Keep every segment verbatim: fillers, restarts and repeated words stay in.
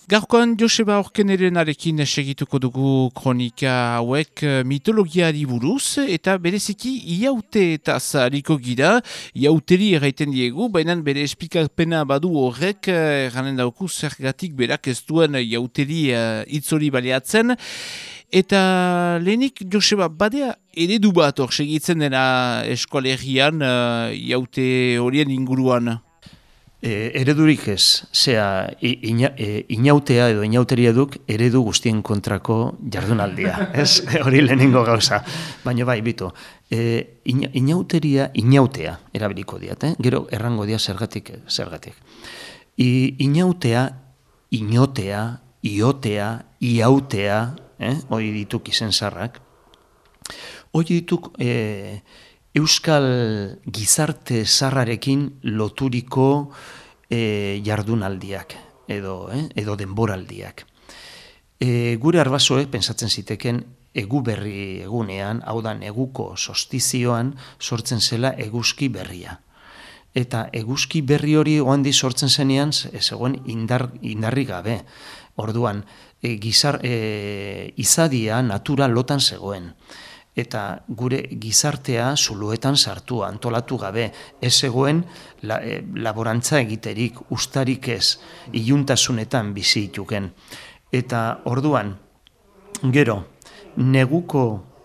Gaurkoan Joseba Orkenerenarekin segituko dugu kronika hauek mitologiari buruz eta bereziki iaute eta zariko gira, iauteri erraiten diegu, baina bere esplikapena badu horrek, erranen dauku zergatik berak ez duen iauteri uh, itzori baliatzen. Eta lehenik Joseba badea eredu bat hor segitzen dena eskolegian uh, iaute horien inguruan. E, eredurik ez, zea ina, e, inautea edo inauteria duk eredu guztien kontrako jardunaldia, ez? Hori lehenengo gauza. Baina bai, bito, e, ina, inauteria, inautea erabiliko diat, eh? Gero errango dia zergatik, zergatik. I, inautea, inotea, iotea, iautea, eh? Hori dituk izen zarrak. Hori dituk... E, Euskal gizarte zarrarekin loturiko e, jardunaldiak edo, eh, edo denboraldiak. E, gure arbasoek pensatzen ziteken egu berri egunean, hau da neguko solstizioan sortzen zela eguzki berria. Eta eguzki berri hori oandi sortzen zenean zegoen indar, indarri gabe. Orduan, e, gizar, e, izadia natura lotan zegoen. Eta gure gizartea zuluetan sartu, antolatu gabe, ez zegoen la, e, laborantza egiterik, ustarik ez, iluntasunetan bizi ituken. Eta orduan, gero, neguko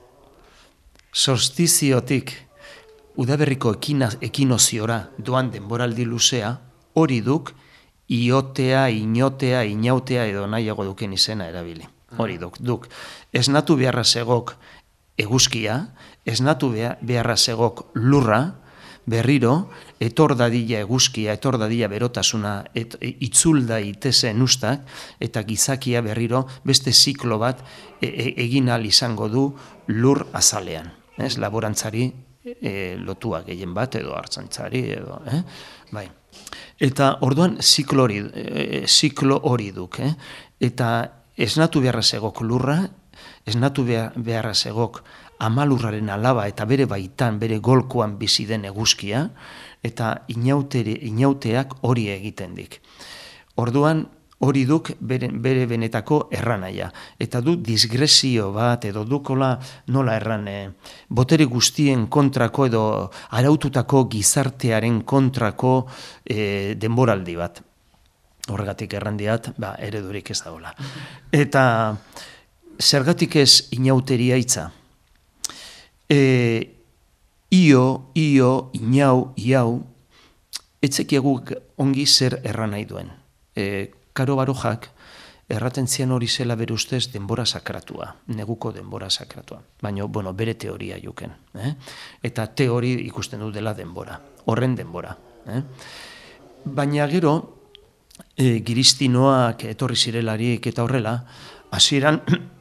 solstiziotik udaberriko ekina, ekinoziora doan denboraldi luzea, hori duk, iotea, inotea, inautea edo nahiago duken izena erabili. Hori duk, duk. Esnatu beharra zegok eguzkia, esnatu beharra zegok lurra, berriro, etor dadila eguzkia, etor dadila berotasuna, et, e, itzulda itezen ustak, eta gizakia berriro beste ziklo bat e, e, egin ahal izango du lur azalean. Ez, laborantzari e, lotua gehien bat, edo hartzantzari, edo, eh? Bai. Eta orduan ziklo hori, e, ziklo hori duk, eh? Eta esnatu beharra zegok lurra, esnatu beharra zegok amalurraren alaba eta bere baitan, bere golkoan bizi den eguzkia, eta inautere, inauteak hori egiten dik. Orduan, hori duk bere, bere benetako erranaia. Eta du disgresio bat, edo dukola nola erran, eh, botere guztien kontrako edo araututako gizartearen kontrako eh, denboraldi bat. Horregatik errandiat, ba, eredurik ez dagoela. Eta... Zergatik ez inauteria hitza? E, io, io, inau, iau, etzekiegu ongi zer erran nahi duen. E, Karo Barojak erraten zian hori zela bere ustez denbora sakratua, neguko denbora sakratua. Baina, bueno, bere teoria juken. Eh? Eta teori ikusten du dela denbora, horren denbora. Eh? Baina gero, e, giristinoak etorri zirelarik eta horrela, hasieran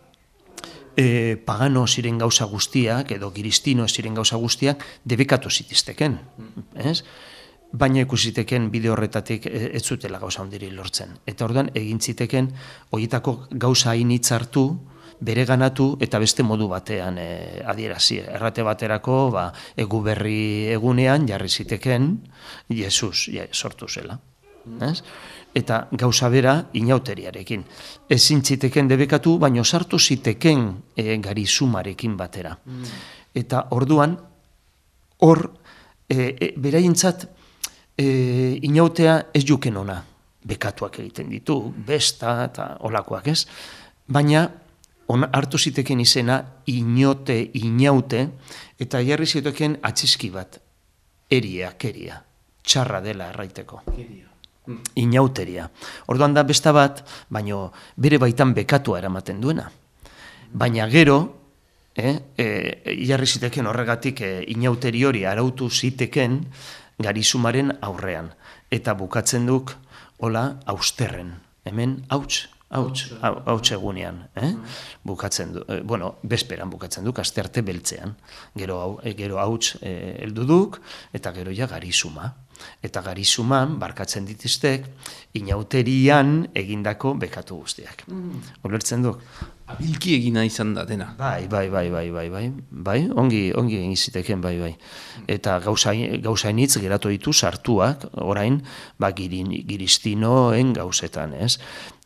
E, pagano ziren gauza guztiak, edo giristino ziren gauza guztiak, debekatu zitizteken. Ez? Baina ikusiteken bide horretatik ez zutela gauza ondiri lortzen. Eta orduan egin ziteken, horietako gauza hain hitzartu, bere ganatu eta beste modu batean e, adierazi. Errate baterako, ba, egu berri egunean, jarri ziteken, Jesus ja, sortu zela. Ez? Eta gauza bera inauteriarekin. Ezin ziteken debekatu, baino sartu ziteken e, garizumarekin batera. Mm. Eta orduan, hor, e, e, beraientzat e, inautea ez juken ona. Bekatuak egiten ditu, besta eta olakoak ez. Baina, on, hartu ziteken izena inote, inaute, eta jarri ziteken atxizki bat, eria, keria, txarra dela erraiteko. Keria. Inauteria. Orduan da besta bat, baino bere baitan bekatua eramaten duena. Baina gero, eh, eh, jarri ziteken horregatik eh, inauteri hori arautu ziteken garizumaren aurrean. Eta bukatzen duk, hola, austerren. Hemen, hauts, hauts, hauts egunean. Eh? Bukatzen du, eh, bueno, bezperan bukatzen duk, astearte beltzean. Gero, gero hauts eh, heldu duk, eta gero ja garizuma. Eta garizuman, barkatzen ditiztek, inauterian egindako bekatu guztiak. Ulertzen mm. duk? Abilki egina izan da dena. Bai, bai, bai, bai, bai, bai, bai, ongi, ongi egin ziteken, bai, bai. Eta gauzainitz geratu ditu sartuak, orain, ba, girin, giristinoen gauzetan, ez?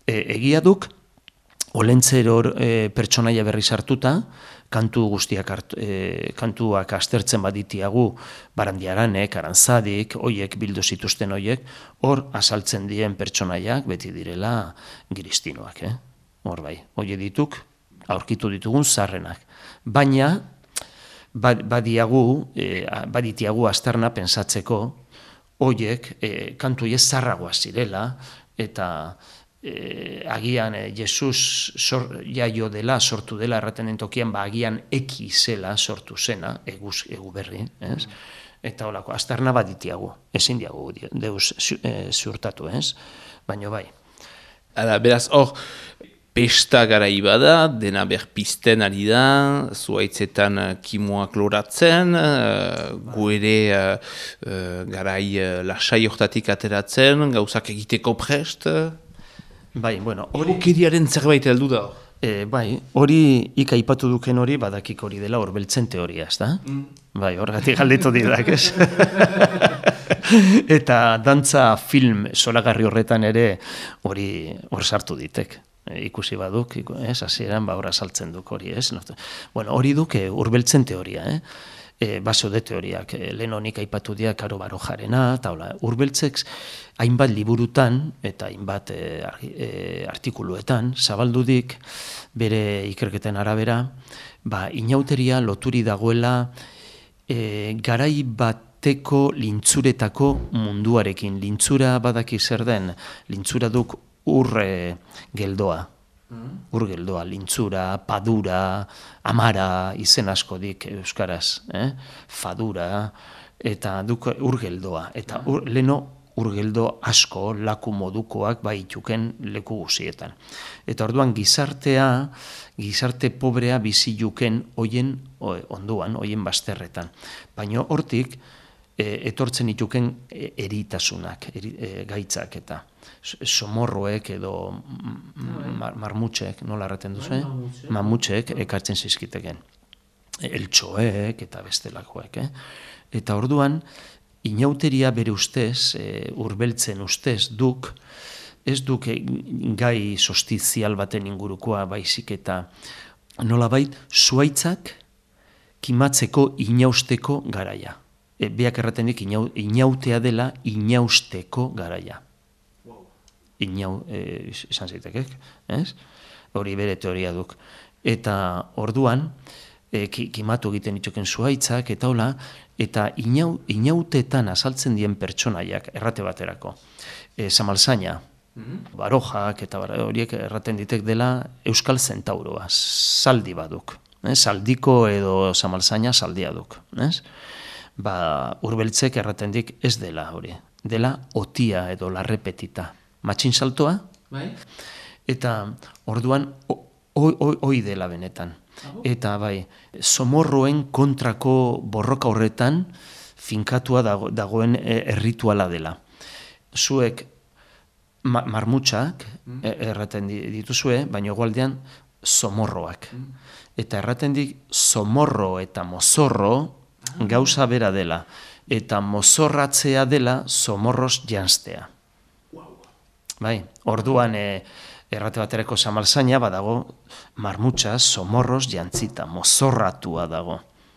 E, egia duk, Olentzero e, pertsonaia berri sartuta, kantu guztiak hart, e, kantuak astertzen baditiagu, Barandiaranek, Arantzadik, hoiek bildu zituzten hoiek, hor azaltzen dien pertsonaiak beti direla giristinoak, eh? Hor bai, hoie dituk, aurkitu ditugun zarrenak. Baina, badiagu, e, baditiagu azterna pensatzeko, hoiek e, kantu hoiek zarragoa zirela, eta E, agian e, Jesus sor, jaio dela, sortu dela, erraten den tokian, ba, agian eki zela sortu zena, eguz, egu berri, ez? Eta holako, azterna baditiagu, ezin diagu deus ziurtatu, ez? Baina bai. Hala, beraz, hor, pesta garai bada, dena berpisten ari da, zuaitzetan uh, kimoak loratzen, uh, gu ere uh, uh, garai uh, lasai hortatik ateratzen, gauzak egiteko prest. Bai, bueno, hori... Egokeriaren zerbait heldu da. E, bai, hori ikaipatu duken hori, badakik hori dela horbeltzen teoria, ez da? Mm. Bai, horregatik galdetu didak, ez? Eta dantza film solagarri horretan ere hori hor sartu ditek. E, ikusi baduk, ez? Hasieran ba hor azaltzen duk hori, ez? Bueno, hori duk horbeltzen teoria, eh? E, baso de teoriak, e, lehen honik aipatu dia Karo Barojarena, eta hola, Urbeltzek hainbat liburutan eta hainbat e, e, artikuluetan zabaldudik bere ikerketen arabera, ba, inauteria loturi dagoela e, garai bateko lintzuretako munduarekin. Lintzura badaki zer den, lintzura duk urre geldoa. Urgeldoa, lintzura, padura, amara, izen askodik euskaraz, eh? Fadura, eta duk urgeldoa. Eta ur, leno urgeldo asko, laku modukoak baituken leku guzietan. Eta orduan gizartea, gizarte pobrea biziluken hoien onduan, hoien bazterretan. Baina hortik, e, etortzen dituken eritasunak, eri, e, gaitzak eta somorroek edo mar, marmutxek, nola erraten duzu, eh? Mamutxek ekartzen zizkiteken. Eltxoek eta bestelakoek, eh? Eta orduan, inauteria bere ustez, e, urbeltzen ustez duk, ez duk gai sostizial baten ingurukoa baizik eta nolabait zuaitzak kimatzeko inausteko garaia. E, beak erratenik inau, inautea dela inausteko garaia. Inau, e, esan zitekek, ez? Hori bere teoria duk. Eta orduan, e, kimatu egiten dituken zuaitzak, eta hola, eta inau, inautetan azaltzen dien pertsonaiak, errate baterako. E, Zamalzaina, mm-hmm. Barojak, eta horiek erraten ditek dela Euskal Zentauroa, zaldi baduk. Eh? Zaldiko edo Zamalzaina zaldia duk. Ez? Ba, Urbeltzek erraten dik ez dela hori. Dela otia edo larrepetita. Matxin saltoa, bai? Eta orduan hoi dela benetan. Aho? Eta bai, somorroen kontrako borroka horretan finkatua dago, dagoen errituala dela. Zuek ma, marmutxak mm. erraten dituzue, baina egualdean somorroak. Mm. Eta erraten dik somorro eta mozorro ah. gauza bera dela. Eta mozorratzea dela somorroz janztea. Bai, orduan e, errate baterako Zamalzaina badago marmutxa, somorroz jantzita, mozorratua dago.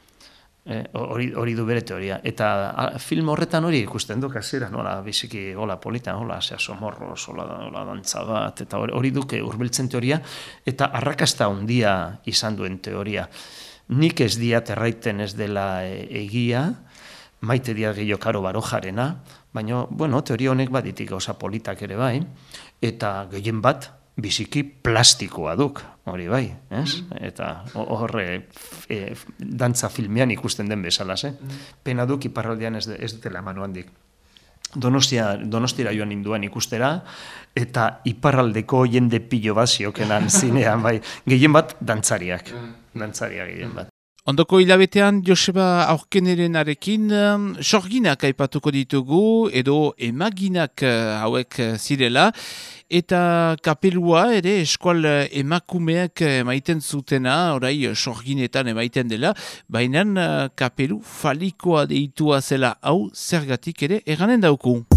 Hori e, du bere teoria. Eta a, film horretan hori ikusten duk hasieran, nola biziki hola politan, hola zea somorroz, hola, hola dantza bat, eta hori duke Urbeltzen teoria, eta arrakasta handia izan duen teoria. Nik ez diat erraiten ez dela e, egia, maite dia gehiago Karo Barojarena, baina, bueno, teoria honek baditik gauza politak ere bai, eta gehien bat biziki plastikoa duk, hori bai, ez? Mm. Eta horre e, dantza filmean ikusten den bezala, ze? Mm. Pena duk iparraldean ez, ez dutela manu handik. Donostia, Donostira joan induan ikustera, eta iparraldeko jende pilo bat ziokenan zinean, bai, gehien bat dantzariak, dantzariak gehien bat. Ondoko hilabetean Joseba Aurkenerenarekin um, sorginak aipatuko ditugu edo emaginak uh, hauek zirela eta kapelua ere eskual emakumeak emaiten zutena, orai sorginetan emaiten dela, baina uh, kapelu falikoa deitua zela hau zergatik ere eranen dauku.